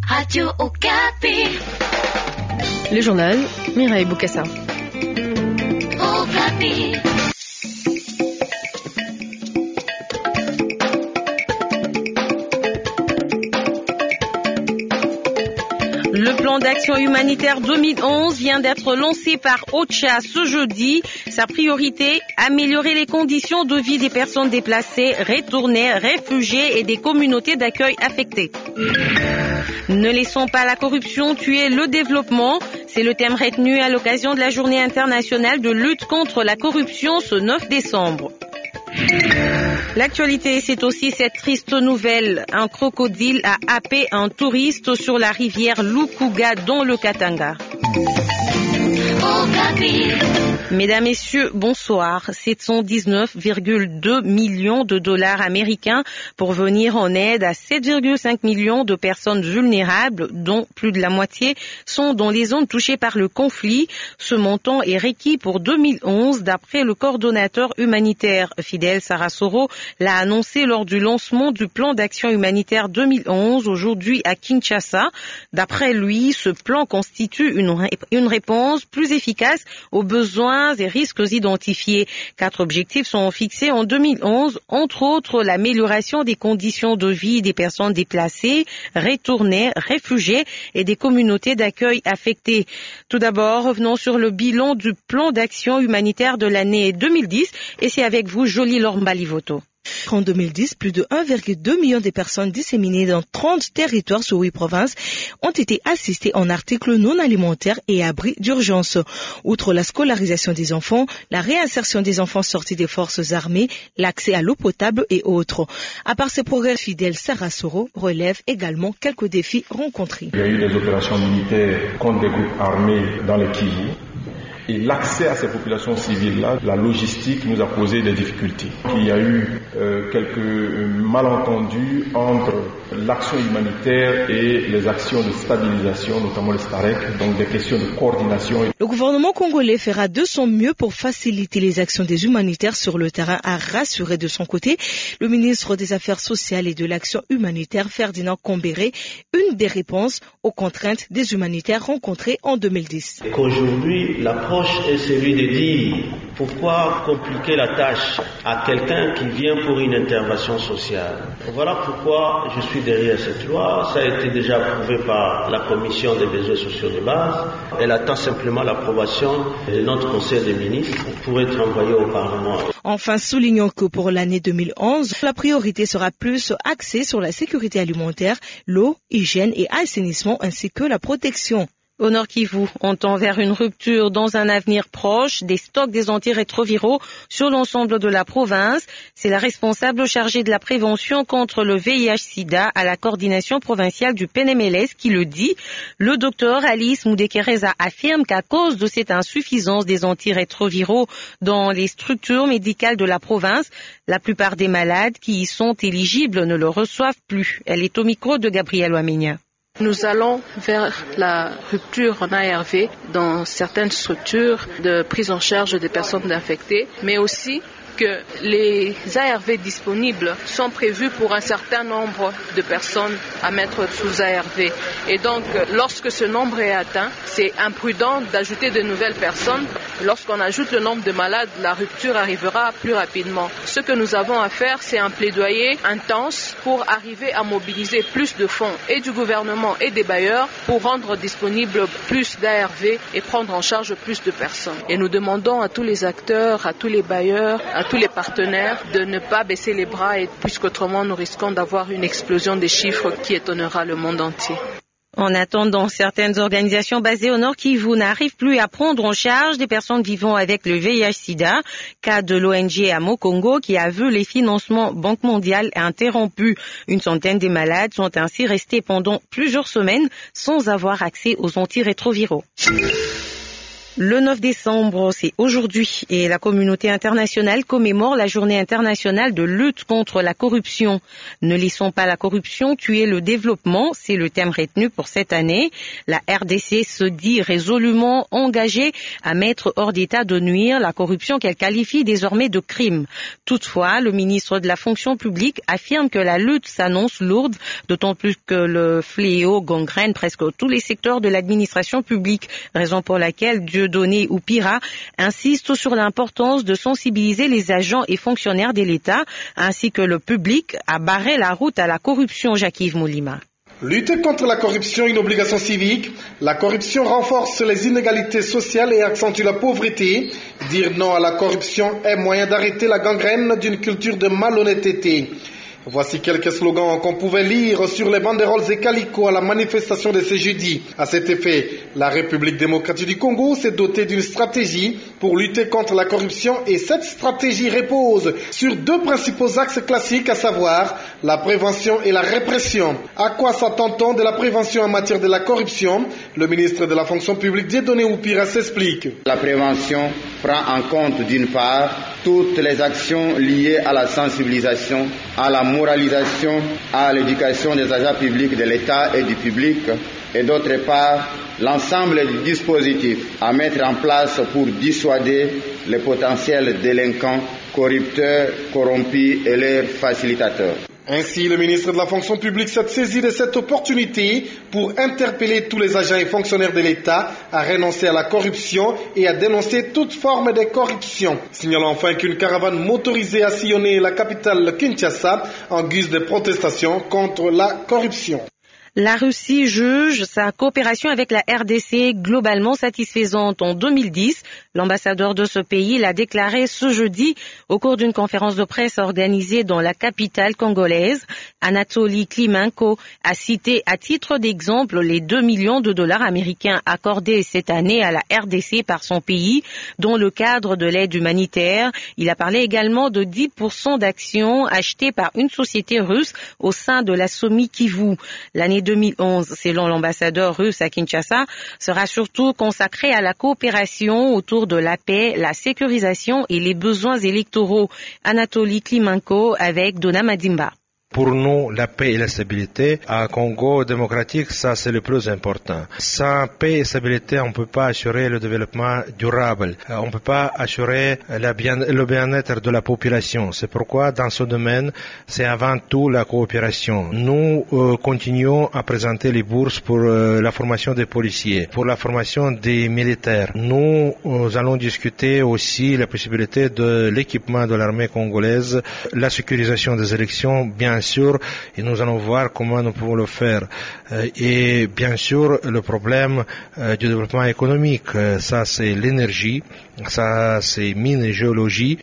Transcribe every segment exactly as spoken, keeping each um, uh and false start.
Radio Okapi. Le journal, Mireille Boukassa. Okapi. Le plan d'action humanitaire deux mille onze vient d'être lancé par OCHA ce jeudi. Sa priorité, améliorer les conditions de vie des personnes déplacées, retournées, réfugiées et des communautés d'accueil affectées. Ne laissons pas la corruption tuer le développement. C'est le thème retenu à l'occasion de la journée internationale de lutte contre la corruption ce neuf décembre. L'actualité, c'est aussi cette triste nouvelle. Un crocodile a happé un touriste sur la rivière Lukuga dans le Katanga. Mesdames, Messieurs, bonsoir. sept cent dix-neuf virgule deux millions de dollars américains pour venir en aide à sept virgule cinq millions de personnes vulnérables, dont plus de la moitié sont dans les zones touchées par le conflit. Ce montant est requis pour deux mille onze, d'après le coordonnateur humanitaire Fidel Sarasoro l'a annoncé lors du lancement du plan d'action humanitaire deux mille onze, aujourd'hui à Kinshasa. D'après lui, ce plan constitue une, ré- une réponse plus efficace aux besoins et risques identifiés. Quatre objectifs sont fixés en deux mille onze, entre autres l'amélioration des conditions de vie des personnes déplacées, retournées, réfugiées et des communautés d'accueil affectées. Tout d'abord, revenons sur le bilan du plan d'action humanitaire de l'année deux mille dix et c'est avec vous, Jolie Lormbalivoto. En deux mille dix, plus de un virgule deux million de personnes disséminées dans trente territoires sur huit provinces ont été assistées en articles non alimentaires et abris d'urgence. Outre la scolarisation des enfants, la réinsertion des enfants sortis des forces armées, l'accès à l'eau potable et autres. À part ces progrès, Fidel Sarasoro relève également quelques défis rencontrés. Il y a eu des opérations militaires contre des groupes armés dans le Kivu. Et l'accès à ces populations civiles-là, la logistique nous a posé des difficultés. Il y a eu euh, quelques malentendus entre l'action humanitaire et les actions de stabilisation, notamment le STAREC, donc des questions de coordination. Le gouvernement congolais fera de son mieux pour faciliter les actions des humanitaires sur le terrain, a rassuré de son côté le ministre des Affaires sociales et de l'Action humanitaire, Ferdinand Combéré, une des réponses aux contraintes des humanitaires rencontrées en deux mille dix. Qu'aujourd'hui, l'approche est celui de dire pourquoi compliquer la tâche à quelqu'un qui vient pour une intervention sociale. Voilà pourquoi je suis derrière cette loi. Ça a été déjà approuvé par la commission des besoins sociaux de base. Elle attend simplement l'approbation de notre conseil des ministres pour être envoyée au Parlement. Enfin, soulignons que pour l'année deux mille onze, la priorité sera plus axée sur la sécurité alimentaire, l'eau, hygiène et assainissement ainsi que la protection. Au Nord Kivu, on tend vers une rupture dans un avenir proche des stocks des antirétroviraux sur l'ensemble de la province. C'est la responsable chargée de la prévention contre le V I H sida à la coordination provinciale du P N M L S qui le dit. Le docteur Alice Moudekereza affirme qu'à cause de cette insuffisance des antirétroviraux dans les structures médicales de la province, la plupart des malades qui y sont éligibles ne le reçoivent plus. Elle est au micro de Gabriel Ouamenia. Nous allons vers la rupture en A R V dans certaines structures de prise en charge des personnes infectées, mais aussi que les A R V disponibles sont prévus pour un certain nombre de personnes à mettre sous A R V. Et donc, lorsque ce nombre est atteint, c'est imprudent d'ajouter de nouvelles personnes. Lorsqu'on ajoute le nombre de malades, la rupture arrivera plus rapidement. Ce que nous avons à faire, c'est un plaidoyer intense pour arriver à mobiliser plus de fonds et du gouvernement et des bailleurs pour rendre disponible plus d'A R V et prendre en charge plus de personnes. Et nous demandons à tous les acteurs, à tous les bailleurs, à tous les partenaires de ne pas baisser les bras et puisqu'autrement nous risquons d'avoir une explosion des chiffres qui étonnera le monde entier. En attendant, certaines organisations basées au Nord Kivu n'arrivent plus à prendre en charge des personnes vivant avec le V I H sida. Cas de l'O N G Amo Congo qui a vu les financements Banque mondiale interrompus. Une centaine des malades sont ainsi restés pendant plusieurs semaines sans avoir accès aux antirétroviraux. Le neuf décembre, c'est aujourd'hui et la communauté internationale commémore la journée internationale de lutte contre la corruption. Ne laissons pas la corruption tuer le développement, c'est le thème retenu pour cette année. La R D C se dit résolument engagée à mettre hors d'état de nuire la corruption qu'elle qualifie désormais de crime. Toutefois, le ministre de la fonction publique affirme que la lutte s'annonce lourde, d'autant plus que le fléau gangrène presque tous les secteurs de l'administration publique, raison pour laquelle Dieu Dieudonné Oupira insiste sur l'importance de sensibiliser les agents et fonctionnaires de l'État ainsi que le public à barrer la route à la corruption. Jacques-Yves Moulima. Lutter contre la corruption est une obligation civique. La corruption renforce les inégalités sociales et accentue la pauvreté. Dire non à la corruption est moyen d'arrêter la gangrène d'une culture de malhonnêteté. Voici quelques slogans qu'on pouvait lire sur les banderoles et calicots à la manifestation de ce jeudi. À cet effet, la République démocratique du Congo s'est dotée d'une stratégie pour lutter contre la corruption et cette stratégie repose sur deux principaux axes classiques, à savoir la prévention et la répression. À quoi s'attend-on de la prévention en matière de la corruption? Le ministre de la fonction publique, Dieudonné Oupira, s'explique. La prévention prend en compte d'une part toutes les actions liées à la sensibilisation, à la moralisation, à l'éducation des agents publics de l'État et du public, et d'autre part l'ensemble des dispositifs à mettre en place pour dissuader les potentiels délinquants, corrupteurs, corrompus et leurs facilitateurs. Ainsi, le ministre de la fonction publique s'est saisi de cette opportunité pour interpeller tous les agents et fonctionnaires de l'État à renoncer à la corruption et à dénoncer toute forme de corruption. Signalant enfin qu'une caravane motorisée a sillonné la capitale Kinshasa en guise de protestation contre la corruption. La Russie juge sa coopération avec la R D C globalement satisfaisante en deux mille dix. L'ambassadeur de ce pays l'a déclaré ce jeudi au cours d'une conférence de presse organisée dans la capitale congolaise. Anatoly Klimenko a cité à titre d'exemple les deux millions de dollars américains accordés cette année à la R D C par son pays dans le cadre de l'aide humanitaire. Il a parlé également de dix pour cent d'actions achetées par une société russe au sein de la Somi Kivu. L'année deux mille onze, selon l'ambassadeur russe à Kinshasa, sera surtout consacrée à la coopération autour de la paix, la sécurisation et les besoins électoraux. Anatoly Klimenko avec Donna Madimba. Pour nous, la paix et la stabilité à Congo démocratique, ça c'est le plus important. Sans paix et stabilité, on ne peut pas assurer le développement durable. On ne peut pas assurer la bien, le bien-être de la population. C'est pourquoi dans ce domaine, c'est avant tout la coopération. Nous euh, continuons à présenter les bourses pour euh, la formation des policiers, pour la formation des militaires. Nous, nous allons discuter aussi la possibilité de l'équipement de l'armée congolaise, la sécurisation des élections, bien sûr, et nous allons voir comment nous pouvons le faire. Et bien sûr, le problème du développement économique, ça c'est l'énergie, ça c'est mine et géologie.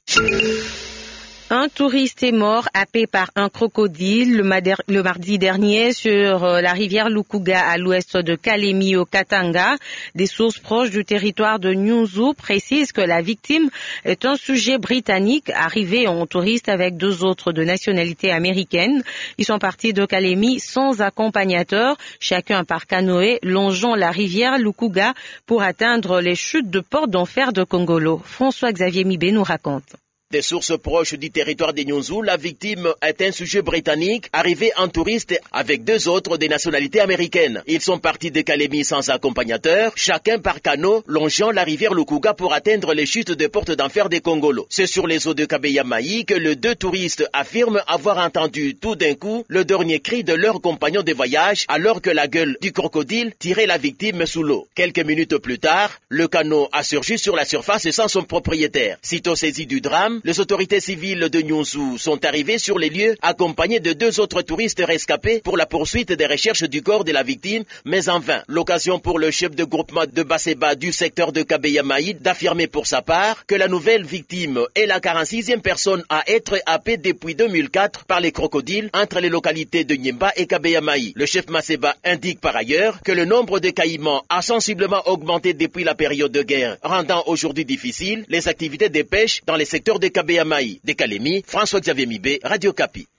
Un touriste est mort happé par un crocodile le mardi dernier sur la rivière Lukuga à l'ouest de Kalemi au Katanga. Des sources proches du territoire de Nyunzu précisent que la victime est un sujet britannique arrivé en touriste avec deux autres de nationalité américaine. Ils sont partis de Kalemi sans accompagnateur, chacun par canoë longeant la rivière Lukuga pour atteindre les chutes de Porte d'Enfer de Kongolo. François-Xavier Mibé nous raconte. Des sources proches du territoire de Nyunzu, la victime est un sujet britannique arrivé en touriste avec deux autres des nationalités américaines. Ils sont partis de Kalemi sans accompagnateur, chacun par canot longeant la rivière Lukuga pour atteindre les chutes de Porte d'Enfer des Kongolo. C'est sur les eaux de Kabeyamayi que les deux touristes affirment avoir entendu tout d'un coup le dernier cri de leur compagnon de voyage alors que la gueule du crocodile tirait la victime sous l'eau. Quelques minutes plus tard, le canot a surgi sur la surface sans son propriétaire. Sitôt saisi du drame, les autorités civiles de Nyunzu sont arrivées sur les lieux accompagnés de deux autres touristes rescapés pour la poursuite des recherches du corps de la victime, mais en vain. L'occasion pour le chef de groupement de Baseba du secteur de Kabeyamayi d'affirmer pour sa part que la nouvelle victime est la quarante-sixième personne à être happée depuis deux mille quatre par les crocodiles entre les localités de Nyemba et Kabeyamayi. Le chef Maseba indique par ailleurs que le nombre de caïmans a sensiblement augmenté depuis la période de guerre, rendant aujourd'hui difficile les activités de pêche dans les secteurs de Kabeyamayi. De Kalemi, François-Xavier Mibé, Radio Kapi.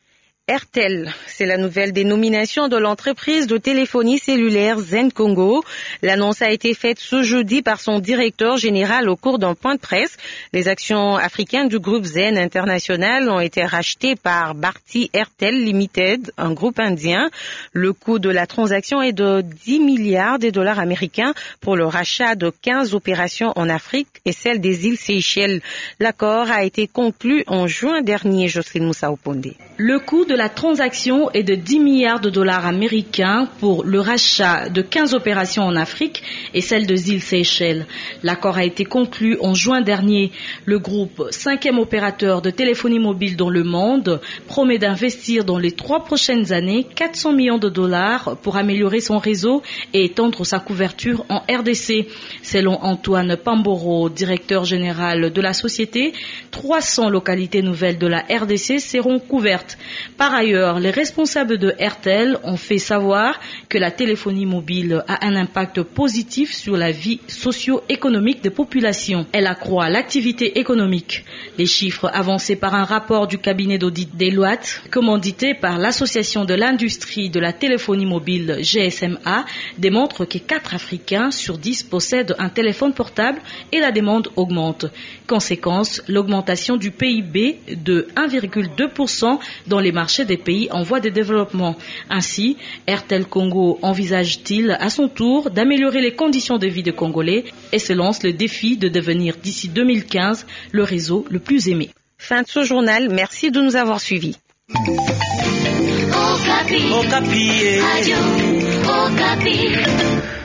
Airtel, c'est la nouvelle dénomination de l'entreprise de téléphonie cellulaire Zen Congo. L'annonce a été faite ce jeudi par son directeur général au cours d'un point de presse. Les actions africaines du groupe Zen International ont été rachetées par Bharti Airtel Limited, un groupe indien. Le coût de la transaction est de dix milliards de dollars américains pour le rachat de quinze opérations en Afrique et celle des îles Seychelles. L'accord a été conclu en juin dernier, Jocelyne Moussa Opondé. Le coût de la transaction est de dix milliards de dollars américains pour le rachat de quinze opérations en Afrique et celle des îles Seychelles. L'accord a été conclu en juin dernier. Le groupe, cinquième opérateur de téléphonie mobile dans le monde, promet d'investir dans les trois prochaines années quatre cents millions de dollars pour améliorer son réseau et étendre sa couverture en R D C. Selon Antoine Pamboro, directeur général de la société, trois cents localités nouvelles de la R D C seront couvertes. Par ailleurs, les responsables de Airtel ont fait savoir que la téléphonie mobile a un impact positif sur la vie socio-économique des populations. Elle accroît l'activité économique. Les chiffres avancés par un rapport du cabinet d'audit Deloitte, commandité par l'Association de l'industrie de la téléphonie mobile G S M A, démontrent que quatre Africains sur dix possèdent un téléphone portable et la demande augmente. Conséquence, l'augmentation du P I B de un virgule deux pour cent dans les marchés des pays en voie de développement. Ainsi, Airtel Congo envisage-t-il à son tour d'améliorer les conditions de vie des Congolais et se lance le défi de devenir d'ici deux mille quinze le réseau le plus aimé. Fin de ce journal, merci de nous avoir suivis. Okapi. Okapi. Radio Okapi.